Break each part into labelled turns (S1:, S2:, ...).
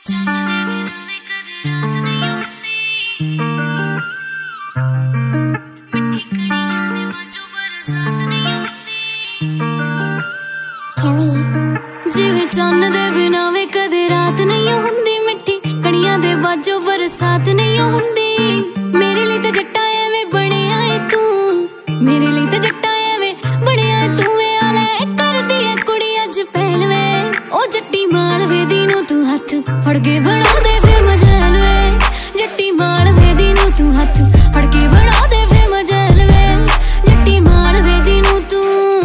S1: ਜਿਵੇਂ ਚੰਨ ਦੇ ਬਿਨਾਂ ਵੇ ਕਦੇ ਰਾਤ ਨਹੀਂ ਹੁੰਦੀ, ਮਿੱਠੀ ਕਣੀਆਂ ਦੇ ਬਾਝੋਂ ਬਰਸਾਤ ਨਹੀਂ ਹੁੰਦੀ। ਮੇਰੇ ਲਈ ਤਾਂ ਜੱਟਾ ਐਵੇਂ ਬਣਿਆ ਏ ਤੂੰ, ਮੇਰੇ ਲਈ ਤਾਂ ਜੱਟਾ ਐਵੇਂ ਬਣਿਆ ਏ ਤੂੰ। ਵੇ ਆ ਲੈ ਕਰਦੀ ਏ ਕੁੜੀ ਅੱਜ ਪਹਿਲ ਵੇ, ਉਹ ਜੱਟੀ ਮਾਲਵੇ ਦੀ ਨੂੰ ਤੂੰ ਹੱਥ ਫੜ ਕੇ ਬਣਾ ਦੇ ਫੇ ਮਜਲ ਵੇ। ਜੱਟੀ ਮਾਲਵੇ ਦੀ ਨੂੰ ਤੂੰ ਹੱਥ ਫੜ ਕੇ ਬਣਾ ਦੇ ਫੇ ਮਜਲ ਵੇ। ਜੱਟੀ ਮਾਲਵੇ ਦੀ ਨੂੰ ਤੂੰ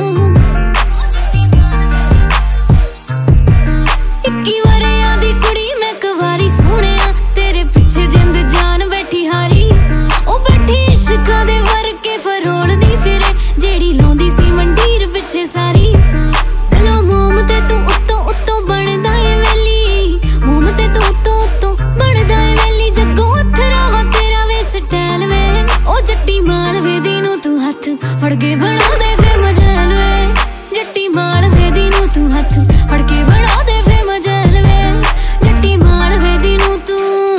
S1: 21 ਵਰਿਆਂ ਦੀ ਕੁੜੀ ਮੈਂ ਕੁਵਾਰੀ ਸੋਹਣਿਆ, ਤੇਰੇ ਪਿੱਛੇ ਜਿੰਦ ਜਾਨ ਬੈਠੀ ਹਾਰੀ। ਉਹ ਬੈਠੀ ਇਸ਼ਕਾਂ ਦੇ ਵਰਕੇ ਫਰੋਲਦੀ ਫਿਰੇ, ਜਿਹੜੀ ਲਾਉਂਦੀ ਸੀ ਮੰਡੀਰ ਪਿੱਛੇ ਸਾਰੀ। ਦਿਲੋਂ ਮੋਮ ਤੇ ਤੂੰ ਉੱਤੋਂ ਉੱਤੋਂ ਬਣਦਾ ਏ ਵੈਲੀ, ਮੋਮ ਤੇ ਤੂੰ ਉੱਤੋਂ ਉੱਤੋਂ ਬਣਦਾ ਏ ਵੈਲੀ। ਜੱਗੋਂ ਅਥਰਾ ਵਾ ਤੇਰਾ ਵੇ ਸਟਾਈਲ ਵੇ, ਉਹ ਜੱਟੀ ਮਾਲਵੇ ਦੀ ਨੂੰ ਤੂੰ ਹੱਥ ਫੜ ਕੇ ਬਣਾ ਦੇ ਫੇ ਮਜਲ ਵੇ। ਜੱਟੀ ਮਾਲਵੇ ਦੀ ਨੂੰ ਤੂੰ ਹੱਥ ਫੜ ਕੇ ਬਣਾ ਦੇ ਫੇ ਮਜਲ ਵੇ। ਜੱਟੀ ਮਾਲਵੇ ਦੀ ਨੂੰ ਤੂੰ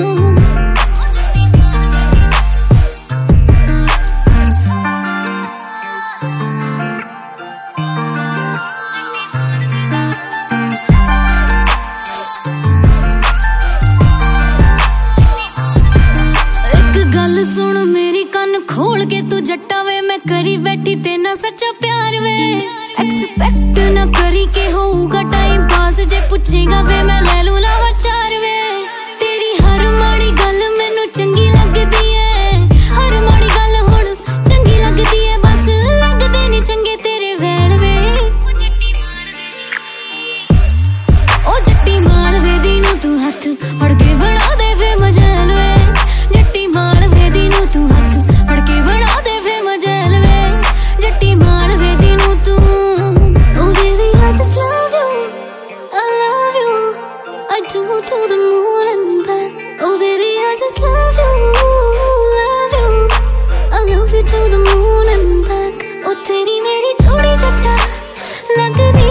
S1: ਗੱਲ ਸੁਣ ਮੇਰੀ ਕੰਨ ਖੋਲ ਕੇ, ਤੂੰ ਜੱਟਾ ਵੇ ਮੈਂ ਕਰੀ ਬੈਠੀ ਤੇ ਨਾ ਸੱਚਾ ਪਿਆਰ ਵੇ। ਐਕਸਪੈਕਟ ਨਾ ਕਰੀ ਕਿ ਹੋਊਗਾ ਟਾਈਮ ਪਾਸ, ਜੇ ਪੁੱਛੇਗਾ ਵੇ ਮੈਂ ਲੈ ਲੂ ਲਾਵਾ ਚਾਰ ਵੇ। ਤੇਰੀ ਹਰ ਮਾੜੀ ਗੱਲ ਮੈਨੂੰ ਚੰਗੀ ਲੱਗਦੀ ਏ, ਹਰ ਮਾੜੀ ਗੱਲ ਹੁਣ ਚੰਗੀ ਲੱਗਦੀ ਏ। ਬਸ ਲੱਗਦੇ ਨੀ ਚੰਗੇ ਤੇਰੇ ਵੈਲ ਵੇ। ਉਹ ਜੱਟੀ ਮਾਲਵੇ ਦੀ ਨੂੰ ਤੂੰ ਹੱਥ ਫੜ ਕੇ ਬਣਾ ਦੇ ਫੇ ਮਜਲ ਵੇ। ਜੱਟੀ ਮਾਲਵੇ ਦੀ ਨੂੰ ਤੂੰ ਹੱਥ ਫੜ ਕੇ ਬਣਾ ਦੇ ਫੇ ਮਜਲ ਵੇ। ਜੱਟੀ ਮਾਲਵੇ ਦੀ ਨੂੰ ਤੂੰ Oh baby I just love you, I love you, I do to the moon and back। Oh baby I just love you, love you, I love you to the moon and back। ਉਹ ਤੇਰੀ ਮੇਰੀ ਜੋੜੀ ਜੱਟਾ ਲੱਗਦੀ